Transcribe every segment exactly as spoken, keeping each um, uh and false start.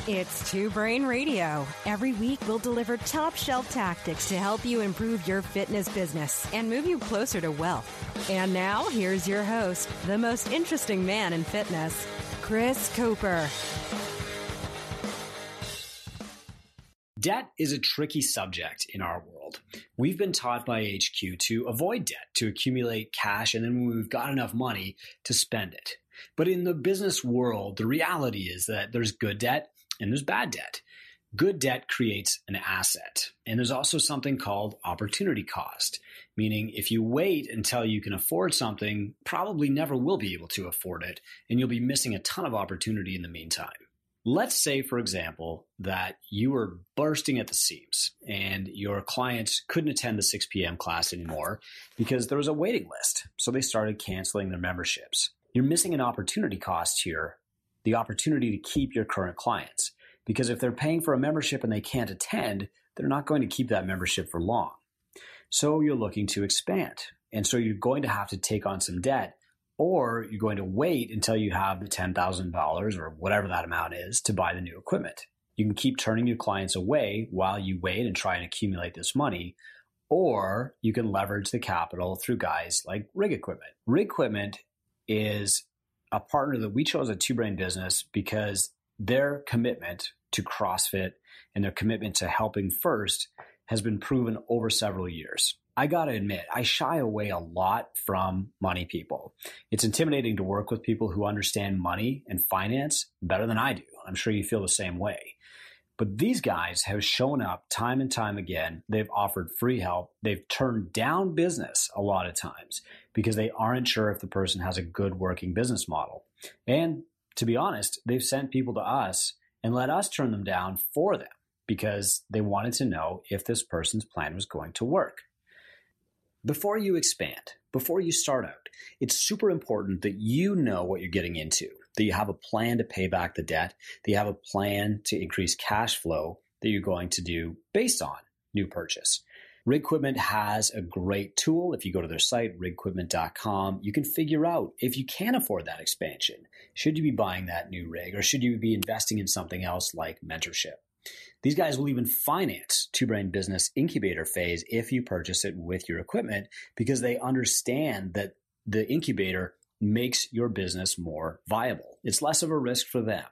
It's Two Brain Radio. Every week, we'll deliver top shelf tactics to help you improve your fitness business and move you closer to wealth. And now, here's your host, the most interesting man in fitness, Chris Cooper. Debt is a tricky subject in our world. We've been taught by H Q to avoid debt, to accumulate cash, and then when we've got enough money, to spend it. But in the business world, the reality is that there's good debt and there's bad debt. Good debt creates an asset. And there's also something called opportunity cost, meaning if you wait until you can afford something, probably never will be able to afford it, and you'll be missing a ton of opportunity in the meantime. Let's say, for example, that you were bursting at the seams and your clients couldn't attend the six p.m. class anymore because there was a waiting list. So they started canceling their memberships. You're missing an opportunity cost here, the opportunity to keep your current clients. Because if they're paying for a membership and they can't attend, they're not going to keep that membership for long. So you're looking to expand. And so you're going to have to take on some debt, or you're going to wait until you have the ten thousand dollars or whatever that amount is to buy the new equipment. You can keep turning your clients away while you wait and try and accumulate this money, or you can leverage the capital through guys like Rig Equipment. Rig Equipment is a partner that we chose at Two Brain Business because their commitment to CrossFit and their commitment to helping first has been proven over several years. I got to admit, I shy away a lot from money people. It's intimidating to work with people who understand money and finance better than I do. I'm sure you feel the same way. But these guys have shown up time and time again. They've offered free help. They've turned down business a lot of times because they aren't sure if the person has a good working business model. And to be honest, they've sent people to us and let us turn them down for them because they wanted to know if this person's plan was going to work. Before you expand, before you start out, it's super important that you know what you're getting into, that you have a plan to pay back the debt, that you have a plan to increase cash flow that you're going to do based on new purchase. Rig Equipment has a great tool. If you go to their site, rig equipment dot com, you can figure out if you can afford that expansion. Should you be buying that new rig, or should you be investing in something else like mentorship? These guys will even finance Two Brain Business Incubator phase if you purchase it with your equipment, because they understand that the incubator makes your business more viable. It's less of a risk for them.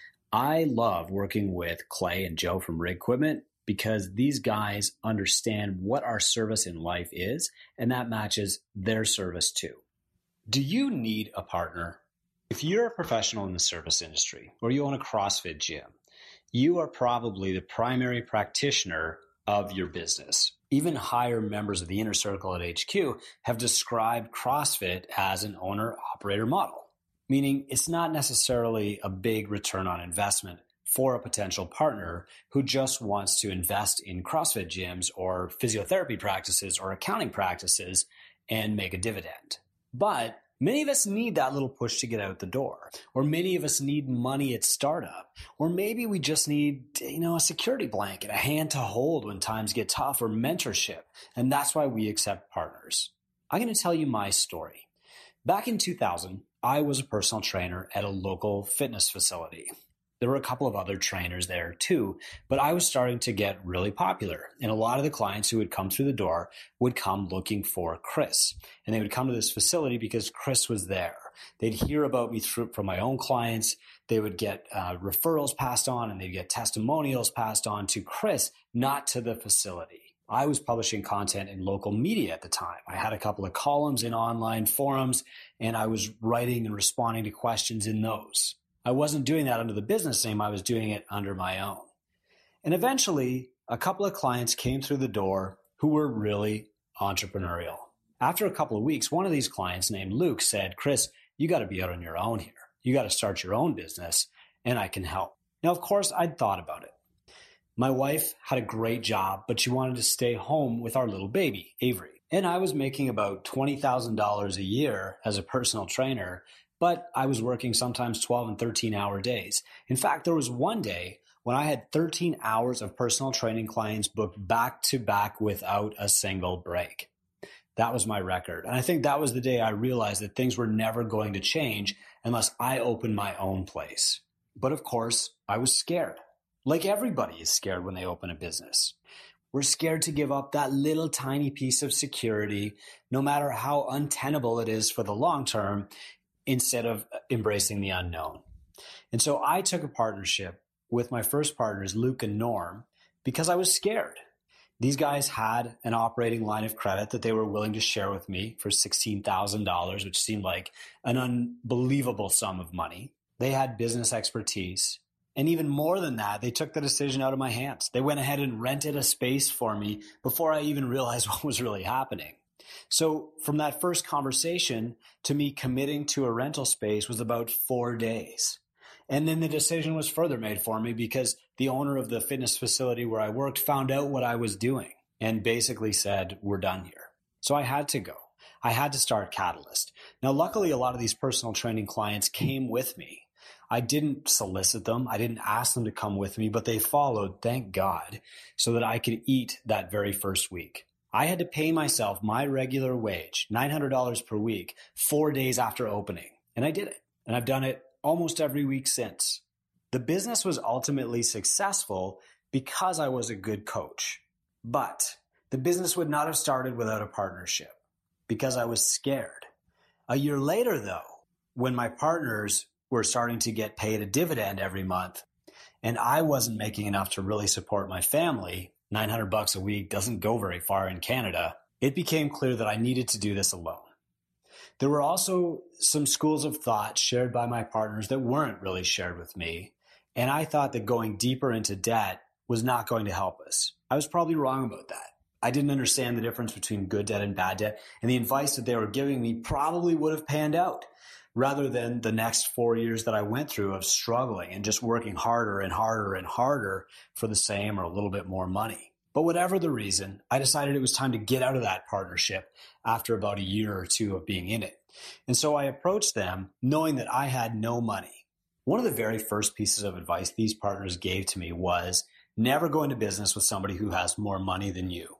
I love working with Clay and Joe from Rig Equipment because these guys understand what our service in life is, and that matches their service too. Do you need a partner? If you're a professional in the service industry or you own a CrossFit gym, you are probably the primary practitioner of your business. Even higher members of the inner circle at H Q have described CrossFit as an owner-operator model, meaning it's not necessarily a big return on investment for a potential partner who just wants to invest in CrossFit gyms or physiotherapy practices or accounting practices and make a dividend. But many of us need that little push to get out the door, or many of us need money at startup, or maybe we just need, you know, a security blanket, a hand to hold when times get tough, or mentorship. And that's why we accept partners. I'm going to tell you my story. Back in two thousand, I was a personal trainer at a local fitness facility. There were a couple of other trainers there too, but I was starting to get really popular. And a lot of the clients who would come through the door would come looking for Chris. And they would come to this facility because Chris was there. They'd hear about me through, from my own clients. They would get uh, referrals passed on, and they'd get testimonials passed on to Chris, not to the facility. I was publishing content in local media at the time. I had a couple of columns in online forums, and I was writing and responding to questions in those. I wasn't doing that under the business name. I was doing it under my own. And eventually, a couple of clients came through the door who were really entrepreneurial. After a couple of weeks, one of these clients named Luke said, "Chris, you got to be out on your own here. You got to start your own business, and I can help." Now, of course, I'd thought about it. My wife had a great job, but she wanted to stay home with our little baby, Avery. And I was making about twenty thousand dollars a year as a personal trainer, but I was working sometimes twelve and thirteen hour days. In fact, there was one day when I had thirteen hours of personal training clients booked back to back without a single break. That was my record. And I think that was the day I realized that things were never going to change unless I opened my own place. But of course, I was scared. Like everybody is scared when they open a business. We're scared to give up that little tiny piece of security, no matter how untenable it is for the long term, instead of embracing the unknown. And so I took a partnership with my first partners, Luke and Norm, because I was scared. These guys had an operating line of credit that they were willing to share with me for sixteen thousand dollars, which seemed like an unbelievable sum of money. They had business expertise. And even more than that, they took the decision out of my hands. They went ahead and rented a space for me before I even realized what was really happening. So from that first conversation to me committing to a rental space was about four days. And then the decision was further made for me because the owner of the fitness facility where I worked found out what I was doing and basically said, we're done here. So I had to go. I had to start Catalyst. Now, luckily, a lot of these personal training clients came with me. I didn't solicit them. I didn't ask them to come with me, but they followed, thank God, so that I could eat that very first week. I had to pay myself my regular wage, nine hundred dollars per week, four days after opening. And I did it. And I've done it almost every week since. The business was ultimately successful because I was a good coach. But the business would not have started without a partnership because I was scared. A year later, though, when my partners were starting to get paid a dividend every month, and I wasn't making enough to really support my family, nine hundred bucks a week doesn't go very far in Canada, it became clear that I needed to do this alone. There were also some schools of thought shared by my partners that weren't really shared with me, and I thought that going deeper into debt was not going to help us. I was probably wrong about that. I didn't understand the difference between good debt and bad debt, and the advice that they were giving me probably would have panned out, rather than the next four years that I went through of struggling and just working harder and harder and harder for the same or a little bit more money. But whatever the reason, I decided it was time to get out of that partnership after about a year or two of being in it. And so I approached them knowing that I had no money. One of the very first pieces of advice these partners gave to me was never go into business with somebody who has more money than you.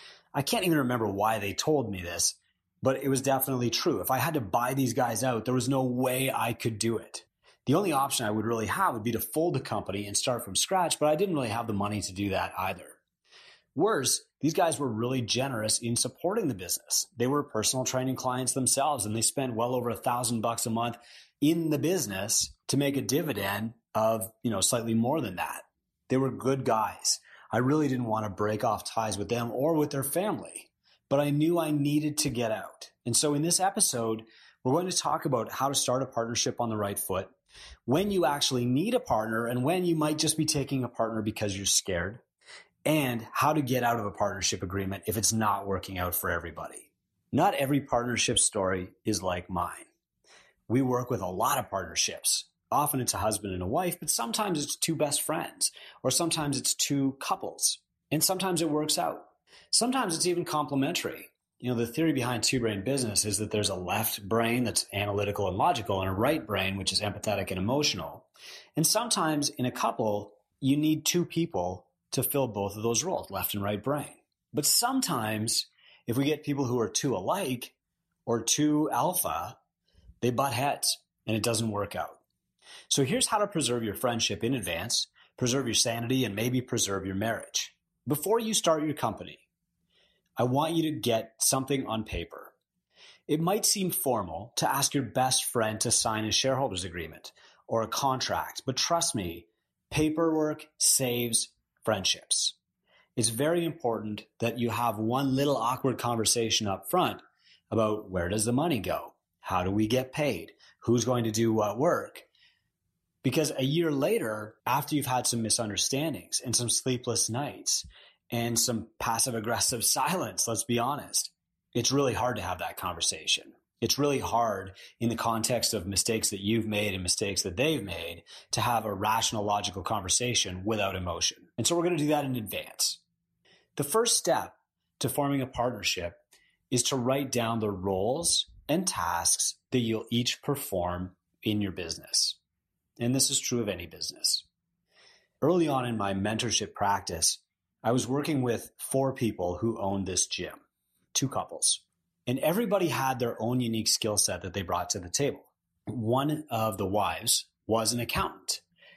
I can't even remember why they told me this, but it was definitely true. If I had to buy these guys out, there was no way I could do it. The only option I would really have would be to fold the company and start from scratch, but I didn't really have the money to do that either. Worse, these guys were really generous in supporting the business. They were personal training clients themselves, and they spent well over a thousand bucks a month in the business to make a dividend of, you know, slightly more than that. They were good guys. I really didn't want to break off ties with them or with their family, but I knew I needed to get out. And so in this episode, we're going to talk about how to start a partnership on the right foot, when you actually need a partner and when you might just be taking a partner because you're scared, and how to get out of a partnership agreement if it's not working out for everybody. Not every partnership story is like mine. We work with a lot of partnerships. Often it's a husband and a wife, but sometimes it's two best friends, or sometimes it's two couples, and sometimes it works out. Sometimes it's even complementary. You know, the theory behind two-brain business is that there's a left brain that's analytical and logical and a right brain, which is empathetic and emotional. And sometimes in a couple, you need two people to fill both of those roles, left and right brain. But sometimes if we get people who are too alike or too alpha, they butt heads and it doesn't work out. So here's how to preserve your friendship in advance, preserve your sanity, and maybe preserve your marriage. Before you start your company, I want you to get something on paper. It might seem formal to ask your best friend to sign a shareholders agreement or a contract, but trust me, paperwork saves friendships. It's very important that you have one little awkward conversation up front about where does the money go? How do we get paid? Who's going to do what work? Because a year later, after you've had some misunderstandings and some sleepless nights and some passive aggressive silence, let's be honest, it's really hard to have that conversation. It's really hard in the context of mistakes that you've made and mistakes that they've made to have a rational, logical conversation without emotion. And so we're going to do that in advance. The first step to forming a partnership is to write down the roles and tasks that you'll each perform in your business. And this is true of any business. Early on in my mentorship practice, I was working with four people who owned this gym, two couples. And everybody had their own unique skill set that they brought to the table. One of the wives was an accountant.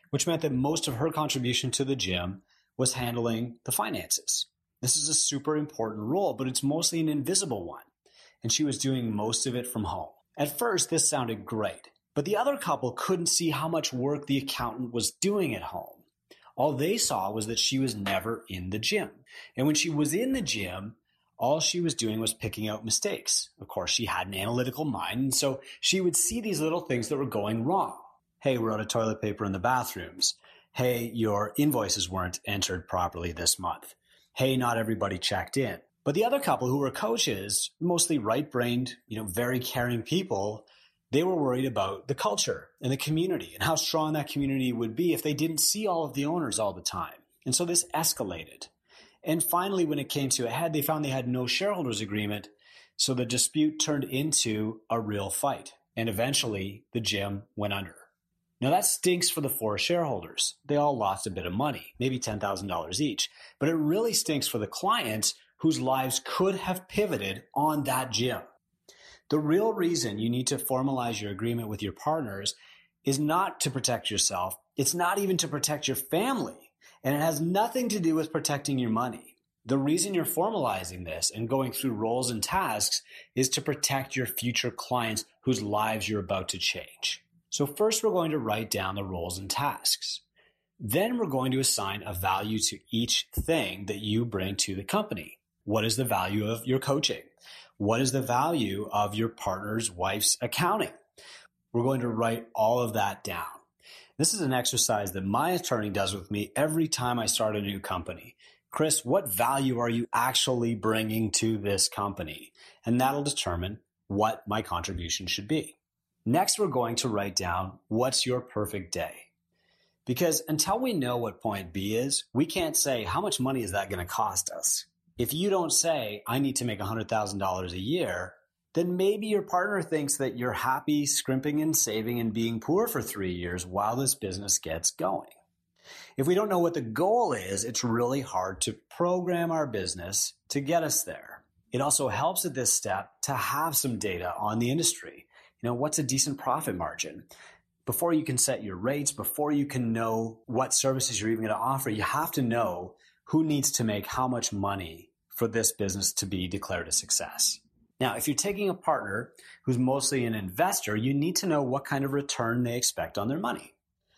which meant that most of her contribution to the gym was handling the finances. This is a super important role, but it's mostly an invisible one, and she was doing most of it from home. At first, this sounded great, but the other couple couldn't see how much work the accountant was doing at home. All they saw was that she was never in the gym. And when she was in the gym, all she was doing was picking out mistakes. Of course, she had an analytical mind, and so she would see these little things that were going wrong. Hey, we're out of toilet paper in the bathrooms. Hey, your invoices weren't entered properly this month. Hey, not everybody checked in. But the other couple who were coaches, mostly right-brained, you know, very caring people, they were worried about the culture and the community and how strong that community would be if they didn't see all of the owners all the time. And so this escalated. And finally, when it came to a head, they found they had no shareholders agreement. So the dispute turned into a real fight. And eventually, the gym went under. Now that stinks for the four shareholders. They all lost a bit of money, maybe ten thousand dollars each. But it really stinks for the clients whose lives could have pivoted on that gym. The real reason you need to formalize your agreement with your partners is not to protect yourself. It's not even to protect your family. And it has nothing to do with protecting your money. The reason you're formalizing this and going through roles and tasks is to protect your future clients whose lives you're about to change. So first, we're going to write down the roles and tasks. Then we're going to assign a value to each thing that you bring to the company. What is the value of your coaching? What is the value of your partner's wife's accounting? We're going to write all of that down. This is an exercise that my attorney does with me every time I start a new company. Chris, what value are you actually bringing to this company? And that'll determine what my contribution should be. Next, we're going to write down what's your perfect day. Because until we know what point B is, we can't say how much money is that going to cost us. If you don't say, I need to make one hundred thousand dollars a year, then maybe your partner thinks that you're happy scrimping and saving and being poor for three years while this business gets going. If we don't know what the goal is, it's really hard to program our business to get us there. It also helps at this step to have some data on the industry. You know, what's a decent profit margin? Before you can set your rates, before you can know what services you're even going to offer, you have to know who needs to make how much money for this business to be declared a success. Now, if you're taking a partner who's mostly an investor, you need to know what kind of return they expect on their money.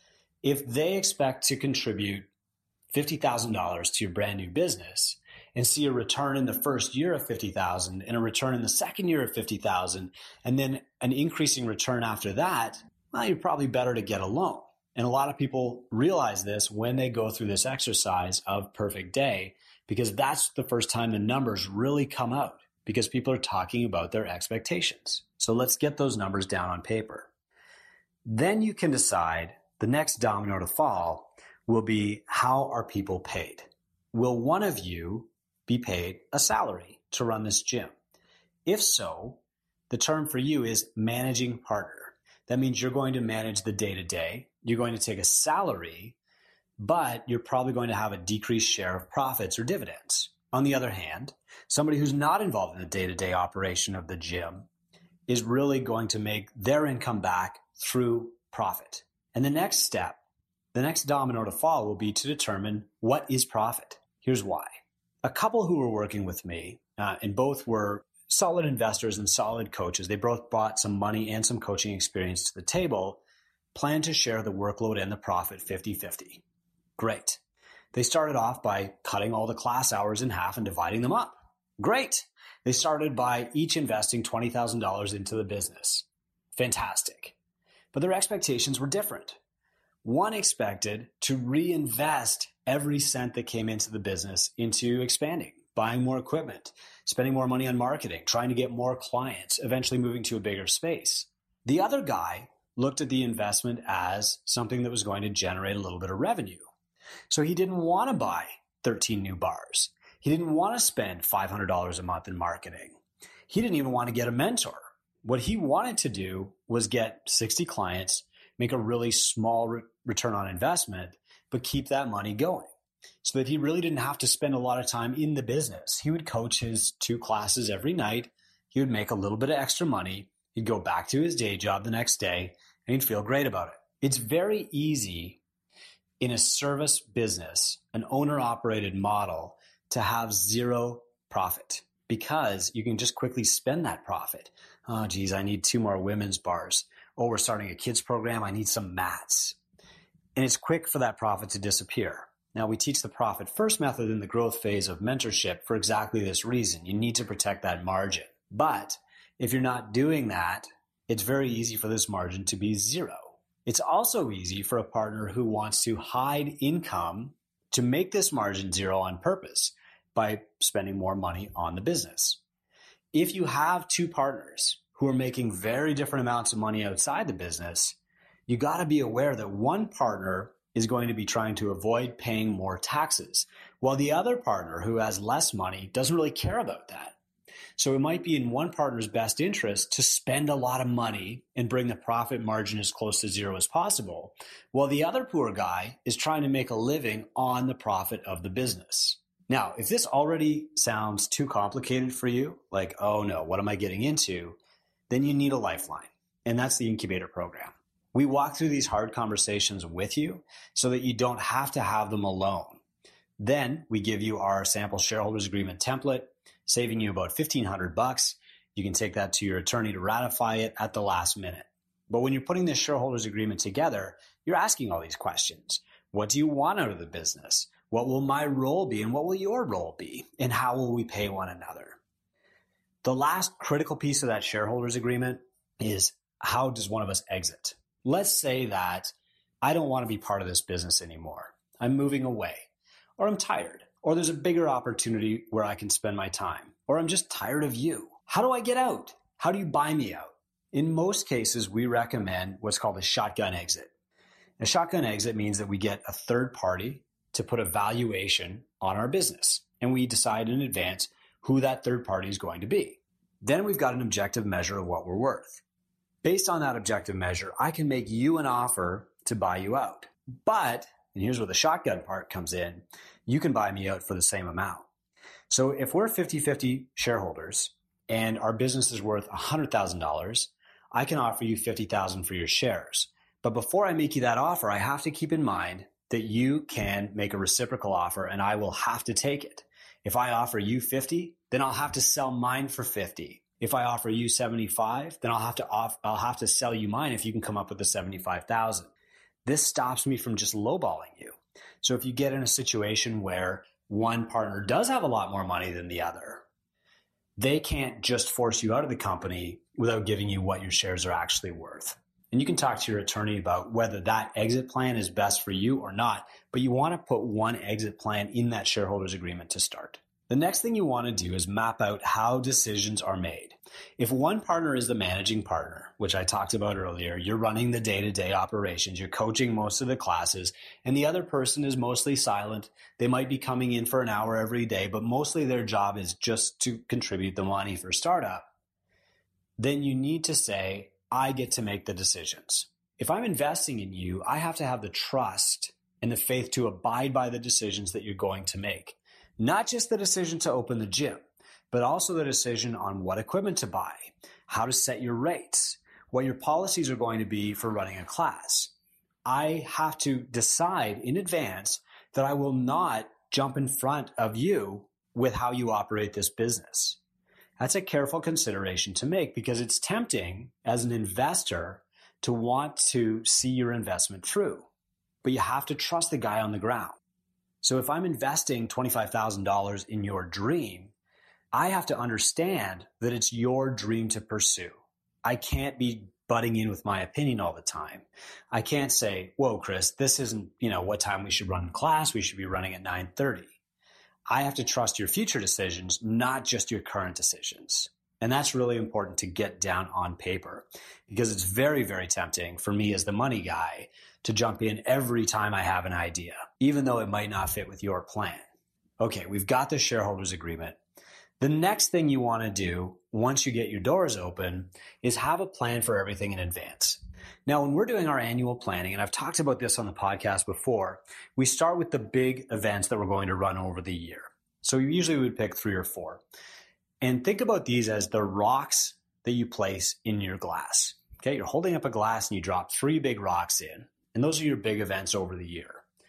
If they expect to contribute fifty thousand dollars to your brand new business and see a return in the first year of fifty thousand dollars and a return in the second year of fifty thousand dollars and then an increasing return after that, well, you're probably better to get a loan. And a lot of people realize this when they go through this exercise of perfect day, because that's the first time the numbers really come out, because people are talking about their expectations. So let's get those numbers down on paper. Then you can decide the next domino to fall will be, how are people paid? Will one of you be paid a salary to run this gym? If so, the term for you is managing partner. That means you're going to manage the day-to-day. You're going to take a salary, but you're probably going to have a decreased share of profits or dividends. On the other hand, somebody who's not involved in the day-to-day operation of the gym is really going to make their income back through profit. And the next step, the next domino to fall, will be to determine what is profit. Here's why. A couple who were working with me, uh, and both were solid investors and solid coaches, they both brought some money and some coaching experience to the table, planned to share the workload and the profit fifty-fifty. Great. They started off by cutting all the class hours in half and dividing them up. Great. They started by each investing twenty thousand dollars into the business. Fantastic. But their expectations were different. One expected to reinvest every cent that came into the business into expanding, buying more equipment, spending more money on marketing, trying to get more clients, eventually moving to a bigger space. The other guy looked at the investment as something that was going to generate a little bit of revenue. So he didn't want to buy thirteen new bars. He didn't want to spend five hundred dollars a month in marketing. He didn't even want to get a mentor. What he wanted to do was get sixty clients, make a really small re- return on investment, but keep that money going so that he really didn't have to spend a lot of time in the business. He would coach his two classes every night. He would make a little bit of extra money. He'd go back to his day job the next day and he'd feel great about it. It's very easy in a service business, an owner-operated model, to have zero profit because you can just quickly spend that profit. Oh, geez, I need two more women's bars. Oh, we're starting a kids program. I need some mats. And it's quick for that profit to disappear. Now, we teach the profit first method in the growth phase of mentorship for exactly this reason. You need to protect that margin. But if you're not doing that, it's very easy for this margin to be zero. It's also easy for a partner who wants to hide income to make this margin zero on purpose by spending more money on the business. If you have two partners who are making very different amounts of money outside the business, you got to be aware that one partner is going to be trying to avoid paying more taxes, while the other partner who has less money doesn't really care about that. So it might be in one partner's best interest to spend a lot of money and bring the profit margin as close to zero as possible, while the other poor guy is trying to make a living on the profit of the business. Now, if this already sounds too complicated for you, like, oh no, what am I getting into? Then you need a lifeline, and that's the incubator program. We walk through these hard conversations with you so that you don't have to have them alone. Then we give you our sample shareholders agreement template, saving you about fifteen hundred bucks. You can take that to your attorney to ratify it at the last minute. But when you're putting this shareholders agreement together, you're asking all these questions. What do you want out of the business? What will my role be and what will your role be? And how will we pay one another? The last critical piece of that shareholders agreement is, how does one of us exit? Let's say that I don't want to be part of this business anymore. I'm moving away, or I'm tired, or there's a bigger opportunity where I can spend my time, or I'm just tired of you. How do I get out? How do you buy me out? In most cases, we recommend what's called a shotgun exit. A shotgun exit means that we get a third party to put a valuation on our business, and we decide in advance who that third party is going to be. Then we've got an objective measure of what we're worth. Based on that objective measure, I can make you an offer to buy you out. But, and here's where the shotgun part comes in, you can buy me out for the same amount. So if we're fifty-fifty shareholders and our business is worth one hundred thousand dollars, I can offer you fifty thousand dollars for your shares. But before I make you that offer, I have to keep in mind that you can make a reciprocal offer and I will have to take it. If I offer you fifty, then I'll have to sell mine for fifty. If I offer you seventy-five, then I'll have to off, I'll have to sell you mine if you can come up with the seventy-five thousand. This stops me from just lowballing you. So if you get in a situation where one partner does have a lot more money than the other, they can't just force you out of the company without giving you what your shares are actually worth. And you can talk to your attorney about whether that exit plan is best for you or not, but you want to put one exit plan in that shareholders agreement to start. The next thing you want to do is map out how decisions are made. If one partner is the managing partner, which I talked about earlier, you're running the day-to-day operations, you're coaching most of the classes, and the other person is mostly silent. They might be coming in for an hour every day, but mostly their job is just to contribute the money for startup. Then you need to say, I get to make the decisions. If I'm investing in you, I have to have the trust and the faith to abide by the decisions that you're going to make. Not just the decision to open the gym, but also the decision on what equipment to buy, how to set your rates, what your policies are going to be for running a class. I have to decide in advance that I will not jump in front of you with how you operate this business. That's a careful consideration to make because it's tempting as an investor to want to see your investment through, but you have to trust the guy on the ground. So if I'm investing twenty-five thousand dollars in your dream, I have to understand that it's your dream to pursue. I can't be butting in with my opinion all the time. I can't say, whoa, Chris, this isn't, you know, what time we should run class. We should be running at nine thirty. I have to trust your future decisions, not just your current decisions. And that's really important to get down on paper because it's very, very tempting for me as the money guy to jump in every time I have an idea, even though it might not fit with your plan. Okay, we've got the shareholders agreement. The next thing you want to do once you get your doors open is have a plan for everything in advance. Now, when we're doing our annual planning, and I've talked about this on the podcast before, we start with the big events that we're going to run over the year. So usually we would pick three or four. And think about these as the rocks that you place in your glass. Okay, you're holding up a glass and you drop three big rocks in, and those are your big events over the year.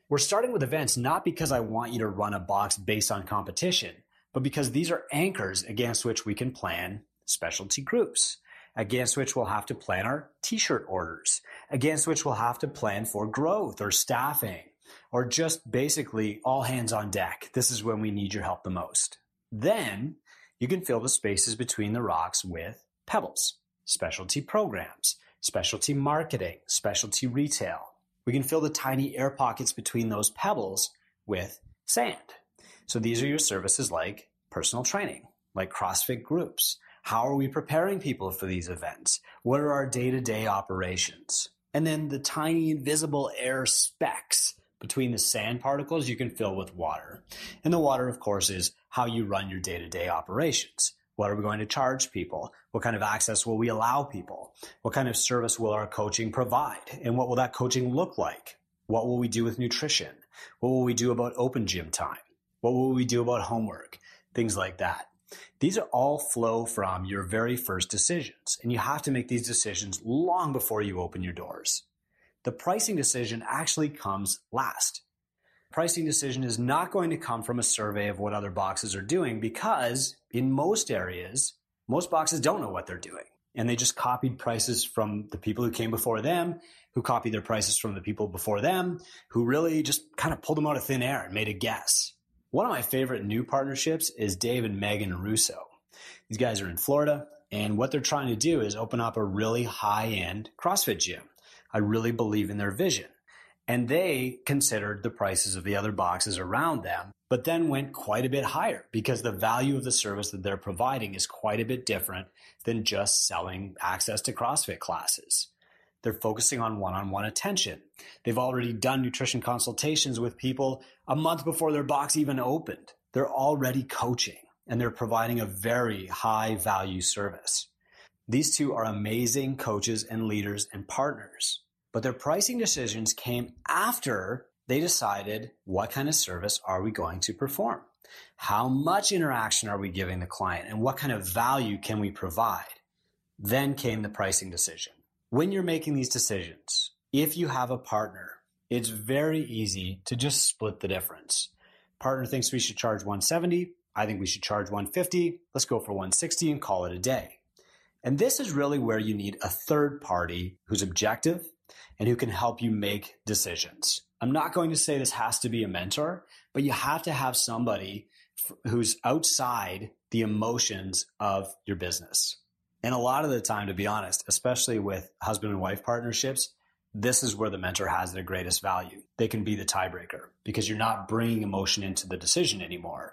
We're starting with events not because I want you to run a box based on competition, but because these are anchors against which we can plan specialty groups, against which we'll have to plan our t-shirt orders, against which we'll have to plan for growth or staffing, or just basically all hands on deck. This is when we need your help the most. Then you can fill the spaces between the rocks with pebbles, specialty programs, specialty marketing, specialty retail. We can fill the tiny air pockets between those pebbles with sand. So these are your services like personal training, like CrossFit groups. How are we preparing people for these events? What are our day-to-day operations? And then the tiny invisible air specks between the sand particles you can fill with water. And the water, of course, is how you run your day-to-day operations. What are we going to charge people? What kind of access will we allow people? What kind of service will our coaching provide? And what will that coaching look like? What will we do with nutrition? What will we do about open gym time? What will we do about homework? Things like that. These are all flow from your very first decisions, and you have to make these decisions long before you open your doors. The pricing decision actually comes last. Pricing decision is not going to come from a survey of what other boxes are doing because in most areas, most boxes don't know what they're doing. And they just copied prices from the people who came before them, who copied their prices from the people before them, who really just kind of pulled them out of thin air and made a guess. One of my favorite new partnerships is Dave and Megan Russo. These guys are in Florida, and what they're trying to do is open up a really high-end CrossFit gym. I really believe in their vision. And they considered the prices of the other boxes around them, but then went quite a bit higher because the value of the service that they're providing is quite a bit different than just selling access to CrossFit classes. They're focusing on one-on-one attention. They've already done nutrition consultations with people a month before their box even opened. They're already coaching, and they're providing a very high-value service. These two are amazing coaches and leaders and partners, but their pricing decisions came after they decided what kind of service are we going to perform? How much interaction are we giving the client, and what kind of value can we provide? Then came the pricing decision. When you're making these decisions, if you have a partner, it's very easy to just split the difference. Partner thinks we should charge one hundred seventy dollars. I think we should charge one hundred fifty dollars. Let's go for one hundred sixty dollars and call it a day. And this is really where you need a third party who's objective and who can help you make decisions. I'm not going to say this has to be a mentor, but you have to have somebody who's outside the emotions of your business. And a lot of the time, to be honest, especially with husband and wife partnerships, this is where the mentor has their greatest value. They can be the tiebreaker because you're not bringing emotion into the decision anymore.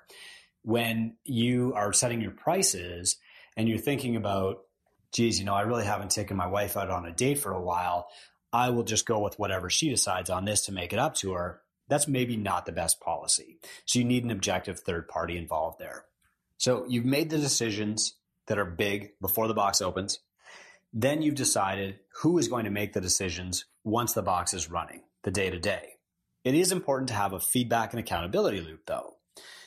When you are setting your prices and you're thinking about, geez, you know, I really haven't taken my wife out on a date for a while. I will just go with whatever she decides on this to make it up to her. That's maybe not the best policy. So you need an objective third party involved there. So you've made the decisions that are big before the box opens. Then you've decided who is going to make the decisions once the box is running, the day-to-day. It is important to have a feedback and accountability loop, though.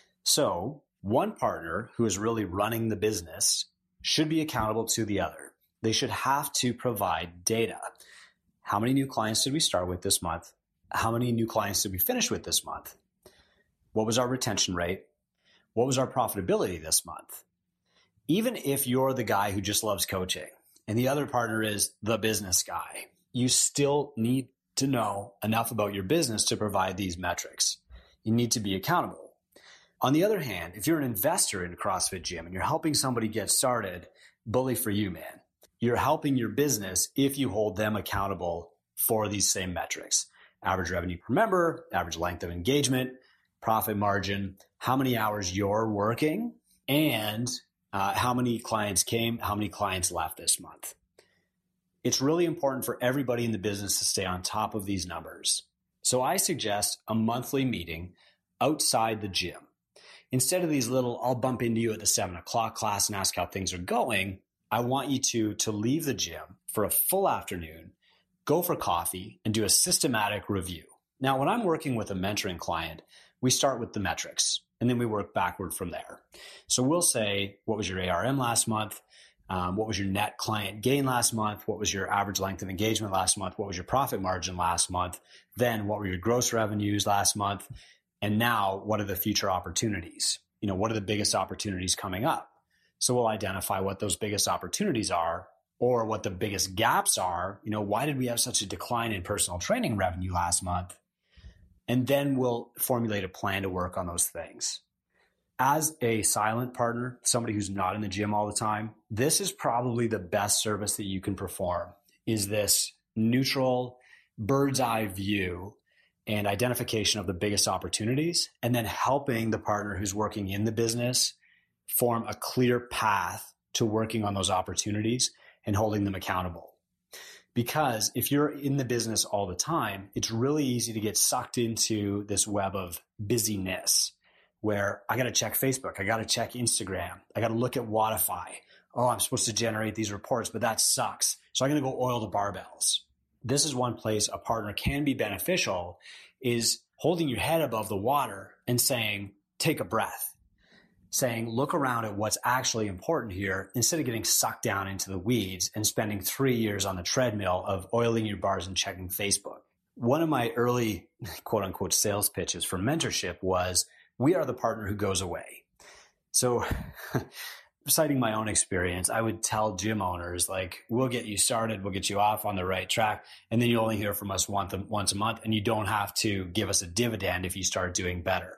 So one partner who is really running the business should be accountable to the other. They should have to provide data. How many new clients did we start with this month? How many new clients did we finish with this month? What was our retention rate? What was our profitability this month? Even if you're the guy who just loves coaching and the other partner is the business guy, you still need to know enough about your business to provide these metrics. You need to be accountable. On the other hand, if you're an investor in a CrossFit gym and you're helping somebody get started, bully for you, man. You're helping your business if you hold them accountable for these same metrics. Average revenue per member, average length of engagement, profit margin, how many hours you're working, and uh, how many clients came, how many clients left this month. It's really important for everybody in the business to stay on top of these numbers. So I suggest a monthly meeting outside the gym. Instead of these little, I'll bump into you at the seven o'clock class and ask how things are going, I want you to, to leave the gym for a full afternoon, go for coffee, and do a systematic review. Now, when I'm working with a mentoring client, we start with the metrics, and then we work backward from there. So we'll say, what was your A R M last month? Um, what was your net client gain last month? What was your average length of engagement last month? What was your profit margin last month? Then what were your gross revenues last month? And now what are the future opportunities? You know, what are the biggest opportunities coming up? So we'll identify what those biggest opportunities are, or what the biggest gaps are. You know, why did we have such a decline in personal training revenue last month? And then we'll formulate a plan to work on those things. As a silent partner, somebody who's not in the gym all the time, this is probably the best service that you can perform, is this neutral bird's eye view and identification of the biggest opportunities, and then helping the partner who's working in the business form a clear path to working on those opportunities and holding them accountable. Because if you're in the business all the time, it's really easy to get sucked into this web of busyness, where I got to check Facebook, I got to check Instagram, I got to look at Wodify. Oh, I'm supposed to generate these reports, but that sucks. So I'm going to go oil the barbells. This is one place a partner can be beneficial, is holding your head above the water and saying, take a breath, saying, look around at what's actually important here, instead of getting sucked down into the weeds and spending three years on the treadmill of oiling your bars and checking Facebook. One of my early quote unquote sales pitches for mentorship was, we are the partner who goes away. So citing my own experience, I would tell gym owners, like, we'll get you started, we'll get you off on the right track, and then you only hear from us once, once a month, and you don't have to give us a dividend if you start doing better.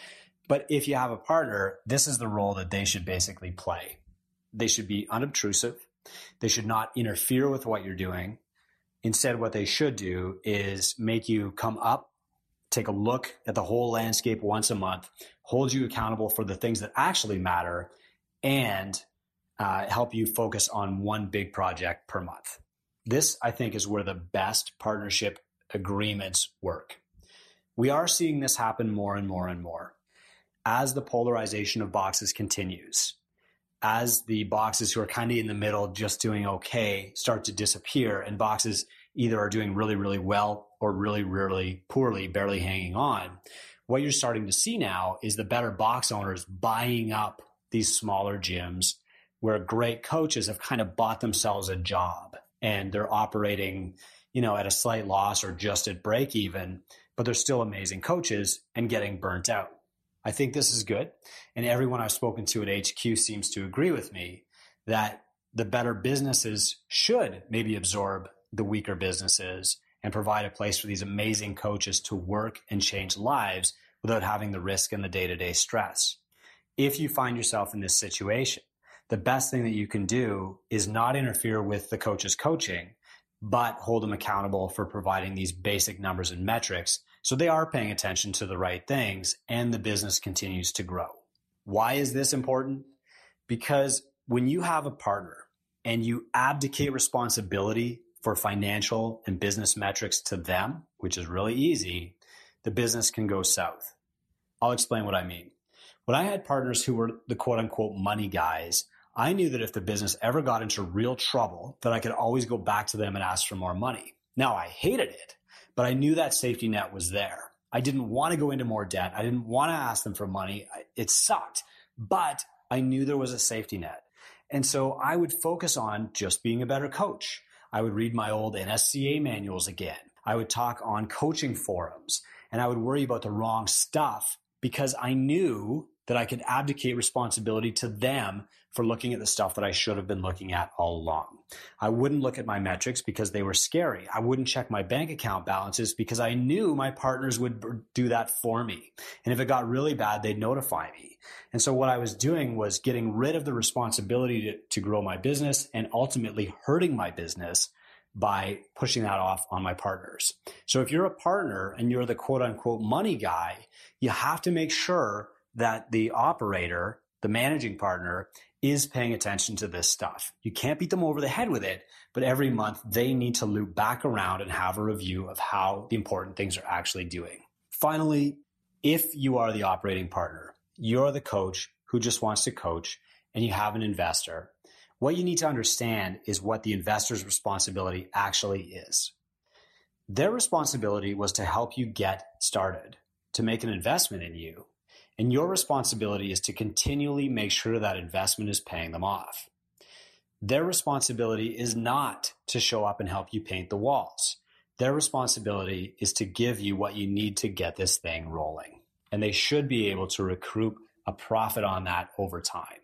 But if you have a partner, this is the role that they should basically play. They should be unobtrusive. They should not interfere with what you're doing. Instead, what they should do is make you come up, take a look at the whole landscape once a month, hold you accountable for the things that actually matter, and uh, help you focus on one big project per month. This, I think, is where the best partnership agreements work. We are seeing this happen more and more and more. As the polarization of boxes continues, as the boxes who are kind of in the middle, just doing okay, start to disappear, and boxes either are doing really, really well or really, really poorly, barely hanging on, what you're starting to see now is the better box owners buying up these smaller gyms where great coaches have kind of bought themselves a job and they're operating, you know, at a slight loss or just at break even, but they're still amazing coaches and getting burnt out. I think this is good. And everyone I've spoken to at H Q seems to agree with me that the better businesses should maybe absorb the weaker businesses and provide a place for these amazing coaches to work and change lives without having the risk and the day-to-day stress. If you find yourself in this situation, the best thing that you can do is not interfere with the coach's coaching, but hold them accountable for providing these basic numbers and metrics so they are paying attention to the right things and the business continues to grow. Why is this important? Because when you have a partner and you abdicate responsibility for financial and business metrics to them, which is really easy, the business can go south. I'll explain what I mean. When I had partners who were the quote unquote money guys, I knew that if the business ever got into real trouble, that I could always go back to them and ask for more money. Now, I hated it, but I knew that safety net was there. I didn't want to go into more debt. I didn't want to ask them for money. It sucked, but I knew there was a safety net. And so I would focus on just being a better coach. I would read my old N S C A manuals again. I would talk on coaching forums, and I would worry about the wrong stuff because I knew that I could abdicate responsibility to them for looking at the stuff that I should have been looking at all along. I wouldn't look at my metrics because they were scary. I wouldn't check my bank account balances because I knew my partners would do that for me. And if it got really bad, they'd notify me. And so what I was doing was getting rid of the responsibility to, to grow my business and ultimately hurting my business by pushing that off on my partners. So if you're a partner and you're the quote unquote money guy, you have to make sure that the operator, the managing partner, is paying attention to this stuff. You can't beat them over the head with it, but every month they need to loop back around and have a review of how the important things are actually doing. Finally, if you are the operating partner, you're the coach who just wants to coach, and you have an investor, what you need to understand is what the investor's responsibility actually is. Their responsibility was to help you get started, to make an investment in you. And your responsibility is to continually make sure that investment is paying them off. Their responsibility is not to show up and help you paint the walls. Their responsibility is to give you what you need to get this thing rolling. And they should be able to recoup a profit on that over time.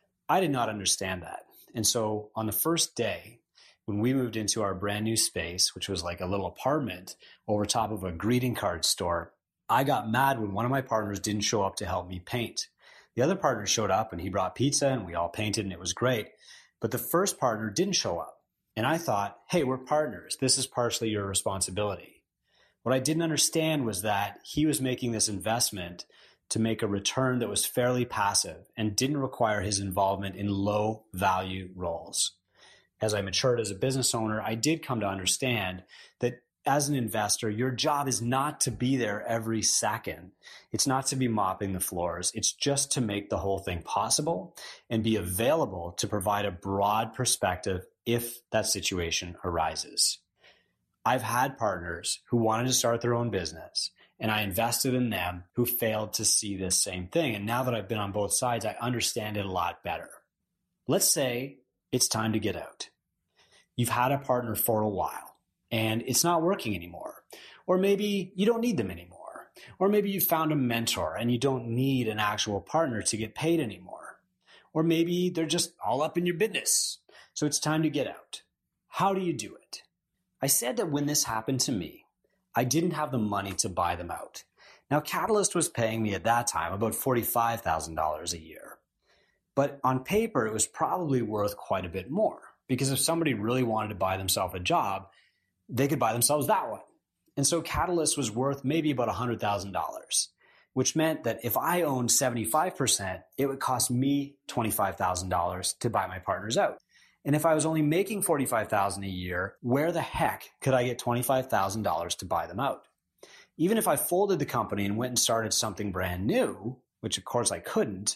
I did not understand that. And so on the first day, when we moved into our brand new space, which was like a little apartment over top of a greeting card store, I got mad when one of my partners didn't show up to help me paint. The other partner showed up and he brought pizza and we all painted and it was great. But the first partner didn't show up. And I thought, hey, we're partners. This is partially your responsibility. What I didn't understand was that he was making this investment to make a return that was fairly passive and didn't require his involvement in low value roles. As I matured as a business owner, I did come to understand that as an investor, your job is not to be there every second. It's not to be mopping the floors. It's just to make the whole thing possible and be available to provide a broad perspective if that situation arises. I've had partners who wanted to start their own business, and I invested in them who failed to see this same thing. And now that I've been on both sides, I understand it a lot better. Let's say it's time to get out. You've had a partner for a while and it's not working anymore. Or maybe you don't need them anymore. Or maybe you found a mentor and you don't need an actual partner to get paid anymore. Or maybe they're just all up in your business. So it's time to get out. How do you do it? I said that when this happened to me, I didn't have the money to buy them out. Now, Catalyst was paying me at that time about forty-five thousand dollars a year. But on paper, it was probably worth quite a bit more, because if somebody really wanted to buy themselves a job, they could buy themselves that one. And so Catalyst was worth maybe about one hundred thousand dollars, which meant that if I owned seventy-five percent, it would cost me twenty-five thousand dollars to buy my partners out. And if I was only making forty-five thousand dollars a year, where the heck could I get twenty-five thousand dollars to buy them out? Even if I folded the company and went and started something brand new, which of course I couldn't,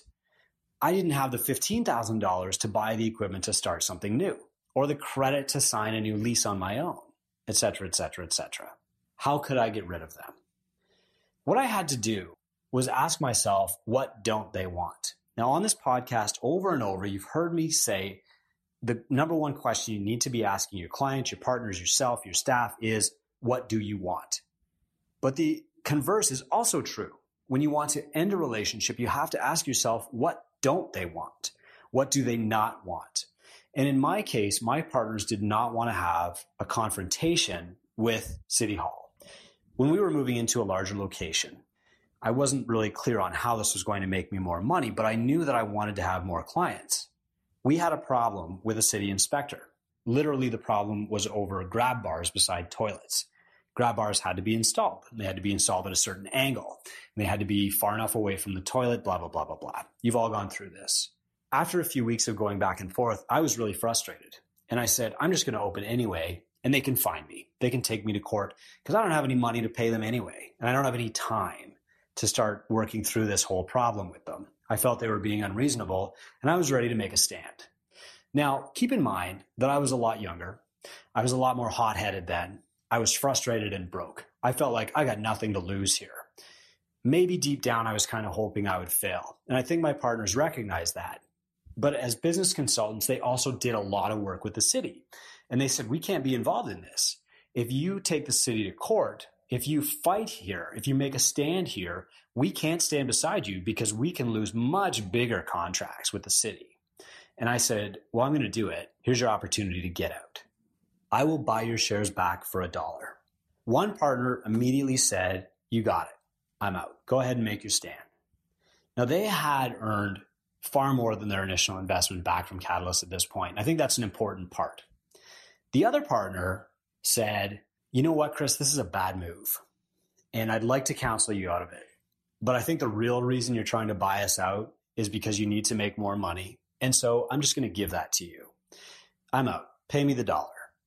I didn't have the fifteen thousand dollars to buy the equipment to start something new, or the credit to sign a new lease on my own, et cetera, et cetera, et cetera. How could I get rid of them? What I had to do was ask myself, what don't they want? Now, on this podcast, over and over, you've heard me say the number one question you need to be asking your clients, your partners, yourself, your staff is, what do you want? But the converse is also true. When you want to end a relationship, you have to ask yourself, what don't they want? What do they not want? And in my case, my partners did not want to have a confrontation with City Hall. When we were moving into a larger location, I wasn't really clear on how this was going to make me more money, but I knew that I wanted to have more clients. We had a problem with a city inspector. Literally, the problem was over grab bars beside toilets. Grab bars had to be installed. They had to be installed at a certain angle. And they had to be far enough away from the toilet, blah, blah, blah, blah, blah. You've all gone through this. After a few weeks of going back and forth, I was really frustrated. And I said, I'm just going to open anyway, and they can find me. They can take me to court because I don't have any money to pay them anyway. And I don't have any time to start working through this whole problem with them. I felt they were being unreasonable, and I was ready to make a stand. Now, keep in mind that I was a lot younger. I was a lot more hot-headed then. I was frustrated and broke. I felt like I got nothing to lose here. Maybe deep down, I was kind of hoping I would fail. And I think my partners recognized that. But as business consultants, they also did a lot of work with the city. And they said, we can't be involved in this. If you take the city to court, if you fight here, if you make a stand here, we can't stand beside you because we can lose much bigger contracts with the city. And I said, well, I'm going to do it. Here's your opportunity to get out. I will buy your shares back for a dollar. One partner immediately said, you got it. I'm out. Go ahead and make your stand. Now, they had earned far more than their initial investment back from Catalyst at this point. I think that's an important part. The other partner said, you know what, Chris, this is a bad move, and I'd like to counsel you out of it. But I think the real reason you're trying to buy us out is because you need to make more money. And so I'm just going to give that to you. I'm out. Pay me the dollar.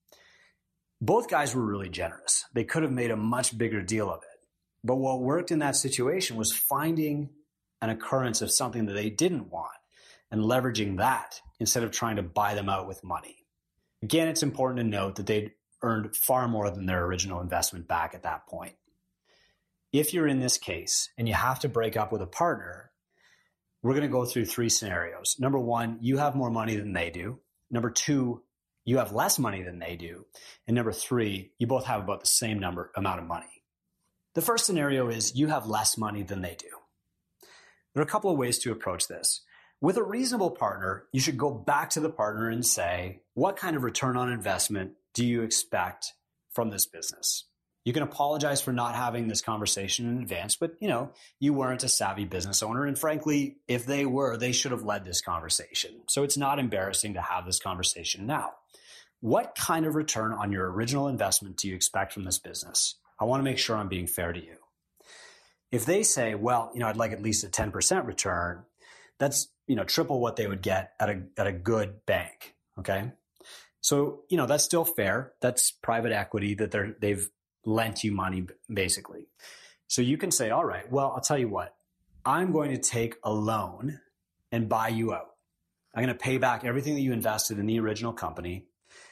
Both guys were really generous. They could have made a much bigger deal of it. But what worked in that situation was finding an occurrence of something that they didn't want and leveraging that instead of trying to buy them out with money. Again, it's important to note that they'd earned far more than their original investment back at that point. If you're in this case and you have to break up with a partner, we're going to go through three scenarios. Number one, you have more money than they do. Number two, you have less money than they do. And number three, you both have about the same number amount of money. The first scenario is you have less money than they do. There are a couple of ways to approach this. With a reasonable partner, you should go back to the partner and say, what kind of return on investment do you expect from this business? You can apologize for not having this conversation in advance, but you know, you weren't a savvy business owner. And frankly, if they were, they should have led this conversation. So it's not embarrassing to have this conversation now. What kind of return on your original investment do you expect from this business? I want to make sure I'm being fair to you. If they say, well, you know, I'd like at least a ten percent return, that's, you know, triple what they would get at a, at a good bank. Okay. So, you know, that's still fair. That's private equity that they're, they've lent you money basically. So you can say, all right, well, I'll tell you what, I'm going to take a loan and buy you out. I'm going to pay back everything that you invested in the original company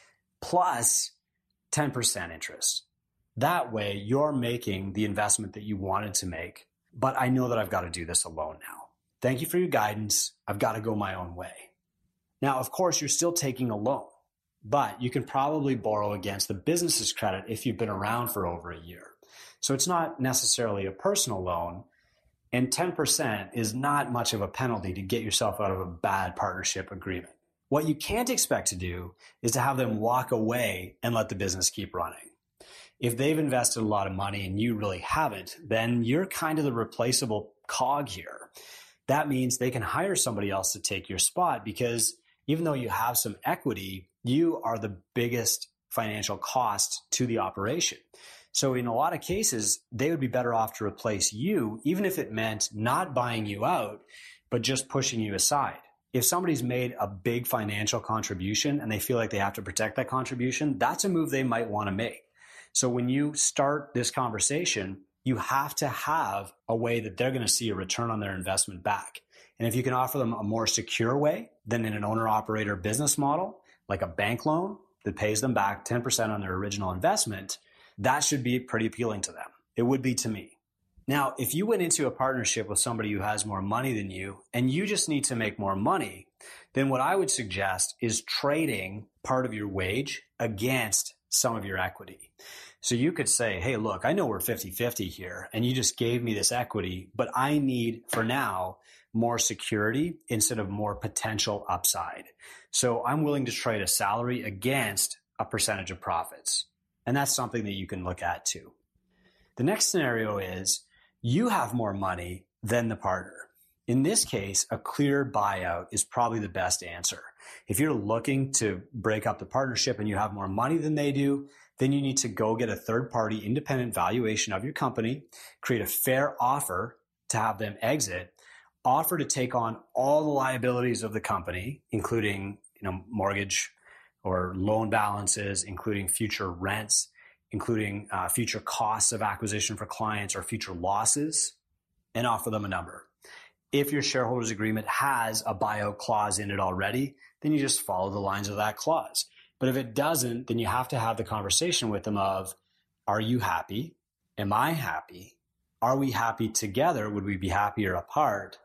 plus ten percent interest. That way you're making the investment that you wanted to make, but I know that I've got to do this alone now. Thank you for your guidance. I've got to go my own way. Now, of course, you're still taking a loan, but you can probably borrow against the business's credit if you've been around for over a year. So it's not necessarily a personal loan, and ten percent is not much of a penalty to get yourself out of a bad partnership agreement. What you can't expect to do is to have them walk away and let the business keep running. If they've invested a lot of money and you really haven't, then you're kind of the replaceable cog here. That means they can hire somebody else to take your spot because even though you have some equity, you are the biggest financial cost to the operation. So in a lot of cases, they would be better off to replace you, even if it meant not buying you out, but just pushing you aside. If somebody's made a big financial contribution and they feel like they have to protect that contribution, that's a move they might want to make. So when you start this conversation, you have to have a way that they're going to see a return on their investment back. And if you can offer them a more secure way than in an owner-operator business model, like a bank loan that pays them back ten percent on their original investment, that should be pretty appealing to them. It would be to me. Now, if you went into a partnership with somebody who has more money than you and you just need to make more money, then what I would suggest is trading part of your wage against some of your equity. So you could say, hey, look, I know we're fifty-fifty here and you just gave me this equity, but I need for now more security instead of more potential upside. So I'm willing to trade a salary against a percentage of profits. And that's something that you can look at too. The next scenario is you have more money than the partner. In this case, a clear buyout is probably the best answer. If you're looking to break up the partnership and you have more money than they do, then you need to go get a third-party independent valuation of your company, create a fair offer to have them exit, offer to take on all the liabilities of the company, including, you know, mortgage or loan balances, including future rents, including uh, future costs of acquisition for clients or future losses, and offer them a number. If your shareholders agreement has a buyout clause in it already, then you just follow the lines of that clause. But if it doesn't, then you have to have the conversation with them of, are you happy? Am I happy? Are we happy together? Would we be happier apart?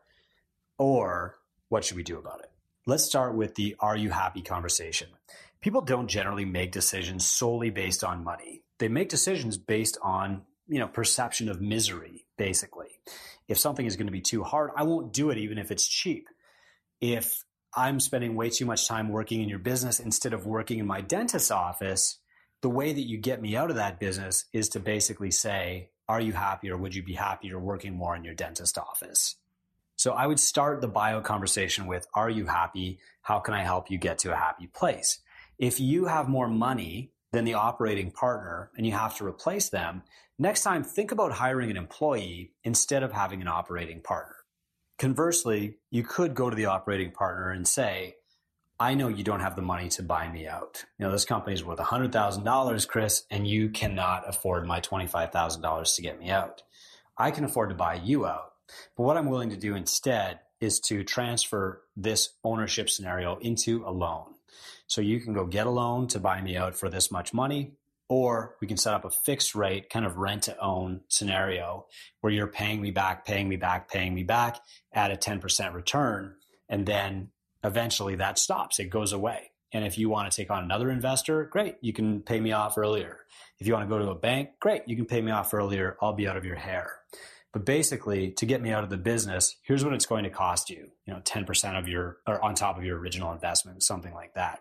Or what should we do about it? Let's start with the are you happy conversation. People don't generally make decisions solely based on money. They make decisions based on, you know, perception of misery, basically. If something is going to be too hard, I won't do it even if it's cheap. If I'm spending way too much time working in your business instead of working in my dentist's office, the way that you get me out of that business is to basically say, are you happy or would you be happier working more in your dentist office? So I would start the buyout conversation with, are you happy? How can I help you get to a happy place? If you have more money than the operating partner and you have to replace them, next time think about hiring an employee instead of having an operating partner. Conversely, you could go to the operating partner and say, I know you don't have the money to buy me out. You know, this company is worth one hundred thousand dollars, Chris, and you cannot afford my twenty-five thousand dollars to get me out. I can afford to buy you out. But what I'm willing to do instead is to transfer this ownership scenario into a loan. So you can go get a loan to buy me out for this much money, or we can set up a fixed rate kind of rent to own scenario where you're paying me back, paying me back, paying me back at a ten percent return. And then eventually that stops. It goes away. And if you want to take on another investor, great, you can pay me off earlier. If you want to go to a bank, great, you can pay me off earlier. I'll be out of your hair. But basically, to get me out of the business, here's what it's going to cost you, you know, ten percent of your, or on top of your original investment, something like that.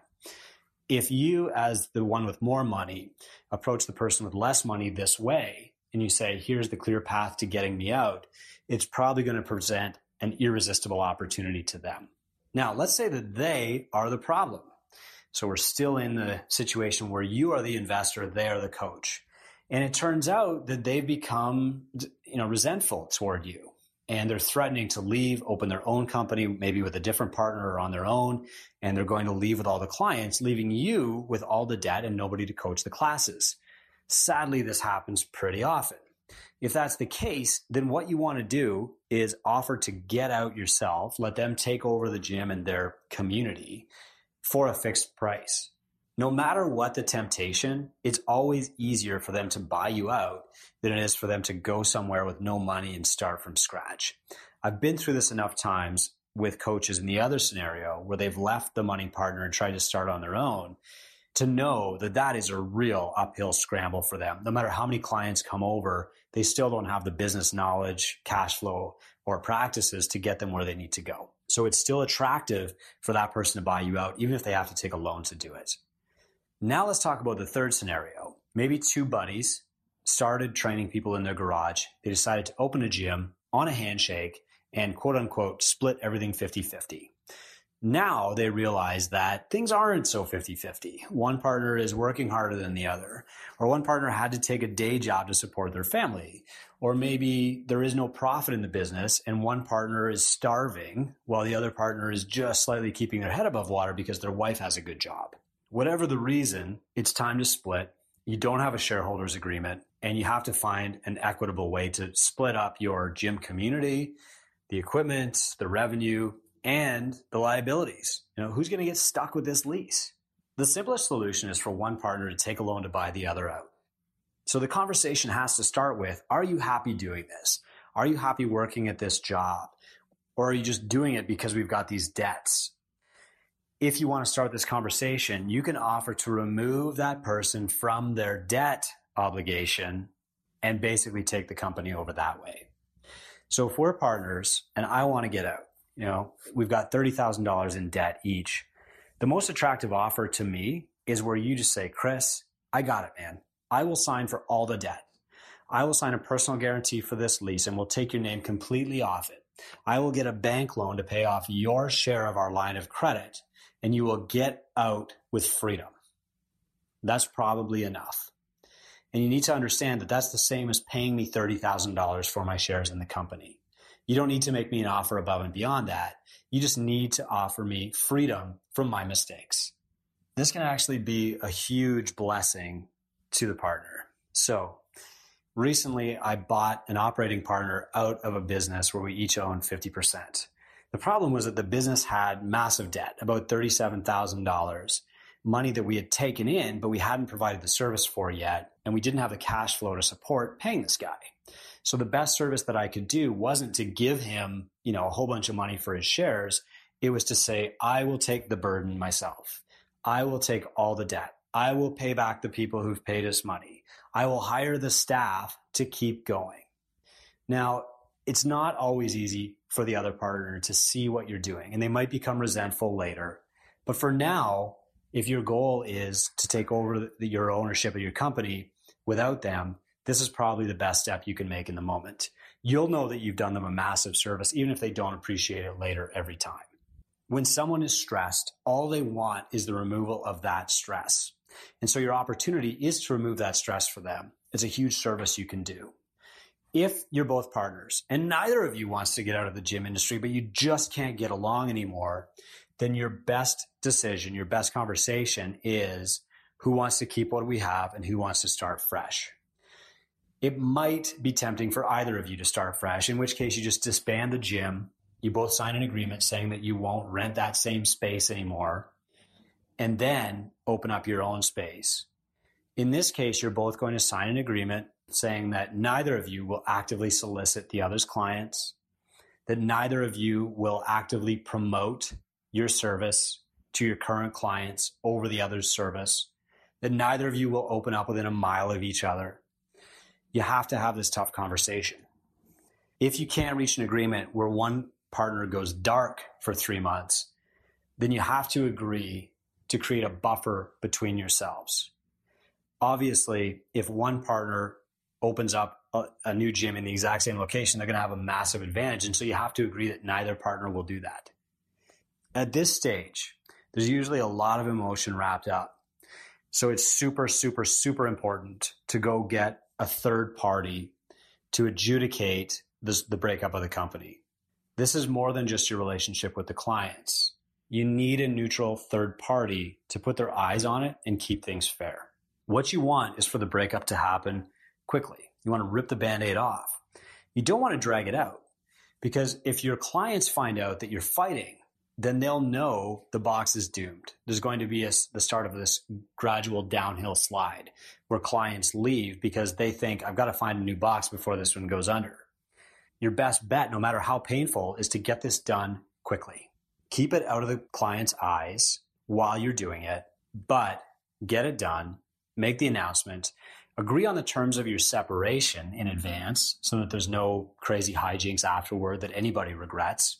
If you, as the one with more money, approach the person with less money this way, and you say, here's the clear path to getting me out, it's probably going to present an irresistible opportunity to them. Now, let's say that they are the problem. So we're still in the situation where you are the investor, they are the coach. And it turns out that they've become, you know, resentful toward you, and they're threatening to leave, open their own company, maybe with a different partner or on their own. And they're going to leave with all the clients, leaving you with all the debt and nobody to coach the classes. Sadly, this happens pretty often. If that's the case, then what you want to do is offer to get out yourself, let them take over the gym and their community for a fixed price. No matter what the temptation, it's always easier for them to buy you out than it is for them to go somewhere with no money and start from scratch. I've been through this enough times with coaches in the other scenario where they've left the money partner and tried to start on their own to know that that is a real uphill scramble for them. No matter how many clients come over, they still don't have the business knowledge, cash flow, or practices to get them where they need to go. So it's still attractive for that person to buy you out, even if they have to take a loan to do it. Now let's talk about the third scenario. Maybe two buddies started training people in their garage. They decided to open a gym on a handshake and quote unquote split everything fifty-fifty. Now they realize that things aren't so fifty-fifty. One partner is working harder than the other, or one partner had to take a day job to support their family, or maybe there is no profit in the business and one partner is starving while the other partner is just slightly keeping their head above water because their wife has a good job. Whatever the reason, it's time to split. You don't have a shareholders agreement, and you have to find an equitable way to split up your gym community, the equipment, the revenue, and the liabilities. You know, who's going to get stuck with this lease? The simplest solution is for one partner to take a loan to buy the other out. So the conversation has to start with, are you happy doing this? Are you happy working at this job? Or are you just doing it because we've got these debts? If you want to start this conversation, you can offer to remove that person from their debt obligation and basically take the company over that way. So if we're partners and I want to get out, you know, we've got thirty thousand dollars in debt each. The most attractive offer to me is where you just say, Chris, I got it, man. I will sign for all the debt. I will sign a personal guarantee for this lease and we'll take your name completely off it. I will get a bank loan to pay off your share of our line of credit, and you will get out with freedom. That's probably enough. And you need to understand that that's the same as paying me thirty thousand dollars for my shares in the company. You don't need to make me an offer above and beyond that. You just need to offer me freedom from my mistakes. This can actually be a huge blessing to the partner. So recently I bought an operating partner out of a business where we each own fifty percent. The problem was that the business had massive debt, about thirty-seven thousand dollars, money that we had taken in, but we hadn't provided the service for yet, and we didn't have the cash flow to support paying this guy. So the best service that I could do wasn't to give him, you know, a whole bunch of money for his shares. It was to say, I will take the burden myself. I will take all the debt. I will pay back the people who've paid us money. I will hire the staff to keep going. Now, it's not always easy for the other partner to see what you're doing, and they might become resentful later. But for now, if your goal is to take over the, your ownership of your company without them, this is probably the best step you can make in the moment. You'll know that you've done them a massive service, even if they don't appreciate it later every time. When someone is stressed, all they want is the removal of that stress. And so your opportunity is to remove that stress for them. It's a huge service you can do. If you're both partners and neither of you wants to get out of the gym industry, but you just can't get along anymore, then your best decision, your best conversation is who wants to keep what we have and who wants to start fresh. It might be tempting for either of you to start fresh, in which case you just disband the gym. You both sign an agreement saying that you won't rent that same space anymore, and then open up your own space. In this case, you're both going to sign an agreement saying that neither of you will actively solicit the other's clients, that neither of you will actively promote your service to your current clients over the other's service, that neither of you will open up within a mile of each other. You have to have this tough conversation. If you can't reach an agreement where one partner goes dark for three months, then you have to agree to create a buffer between yourselves. Obviously, if one partner opens up a, a new gym in the exact same location, they're going to have a massive advantage. And so you have to agree that neither partner will do that. At this stage, there's usually a lot of emotion wrapped up. So it's super, super, super important to go get a third party to adjudicate this, the breakup of the company. This is more than just your relationship with the clients. You need a neutral third party to put their eyes on it and keep things fair. What you want is for the breakup to happen quickly. You want to rip the Band-Aid off. You don't want to drag it out, because if your clients find out that you're fighting, then they'll know the box is doomed. There's going to be a, the start of this gradual downhill slide where clients leave because they think, I've got to find a new box before this one goes under. Your best bet, no matter how painful, is to get this done quickly. Keep it out of the client's eyes while you're doing it, but get it done, make the announcement, agree on the terms of your separation in advance so that there's no crazy hijinks afterward that anybody regrets.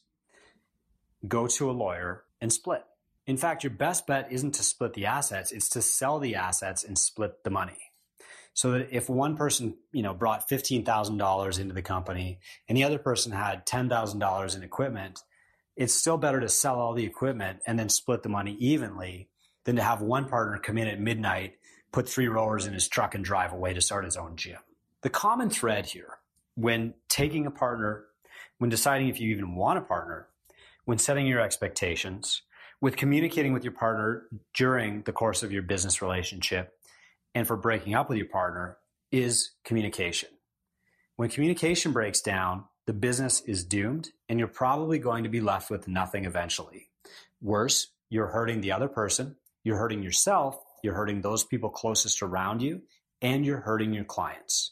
Go to a lawyer and split. In fact, your best bet isn't to split the assets, it's to sell the assets and split the money. So that if one person, you know, brought fifteen thousand dollars into the company and the other person had ten thousand dollars in equipment, it's still better to sell all the equipment and then split the money evenly than to have one partner come in at midnight, put three rowers in his truck and drive away to start his own gym. The common thread here, when taking a partner, when deciding if you even want a partner, when setting your expectations, with communicating with your partner during the course of your business relationship, and for breaking up with your partner, is communication. When communication breaks down, the business is doomed, and you're probably going to be left with nothing eventually. Worse, you're hurting the other person, you're hurting yourself, you're hurting those people closest around you, and you're hurting your clients.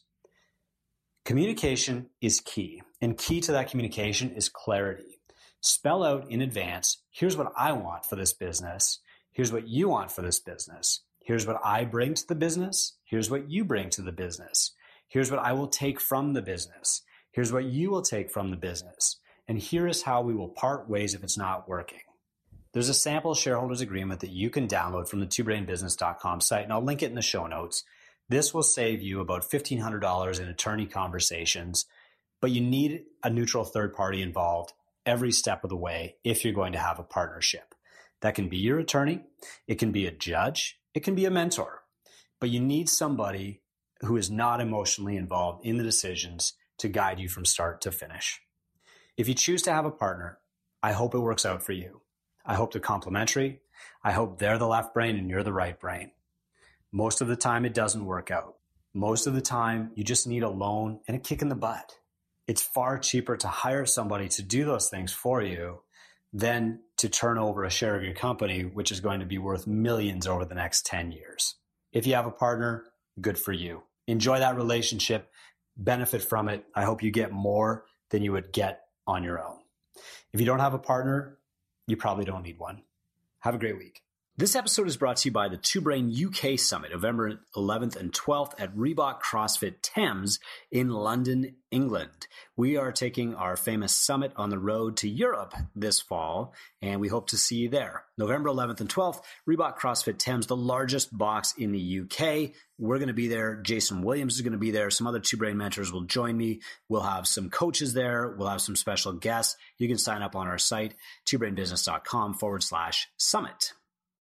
Communication is key, and key to that communication is clarity. Spell out in advance, here's what I want for this business, here's what you want for this business, here's what I bring to the business, here's what you bring to the business, here's what I will take from the business, here's what you will take from the business, and here is how we will part ways if it's not working. There's a sample shareholders agreement that you can download from the two brain business dot com site, and I'll link it in the show notes. This will save you about fifteen hundred dollars in attorney conversations, but you need a neutral third party involved every step of the way if you're going to have a partnership. That can be your attorney, it can be a judge, it can be a mentor, but you need somebody who is not emotionally involved in the decisions to guide you from start to finish. If you choose to have a partner, I hope it works out for you. I hope they're complementary. I hope they're the left brain and you're the right brain. Most of the time it doesn't work out. Most of the time you just need a loan and a kick in the butt. It's far cheaper to hire somebody to do those things for you than to turn over a share of your company, which is going to be worth millions over the next ten years. If you have a partner, good for you. Enjoy that relationship, benefit from it. I hope you get more than you would get on your own. If you don't have a partner, you probably don't need one. Have a great week. This episode is brought to you by the Two Brain U K Summit, November eleventh and twelfth at Reebok CrossFit Thames in London, England. We are taking our famous summit on the road to Europe this fall, and we hope to see you there. November eleventh and twelfth, Reebok CrossFit Thames, the largest box in the U K. We're going to be there. Jason Williams is going to be there. Some other Two Brain mentors will join me. We'll have some coaches there. We'll have some special guests. You can sign up on our site, two brain business dot com forward slash summit.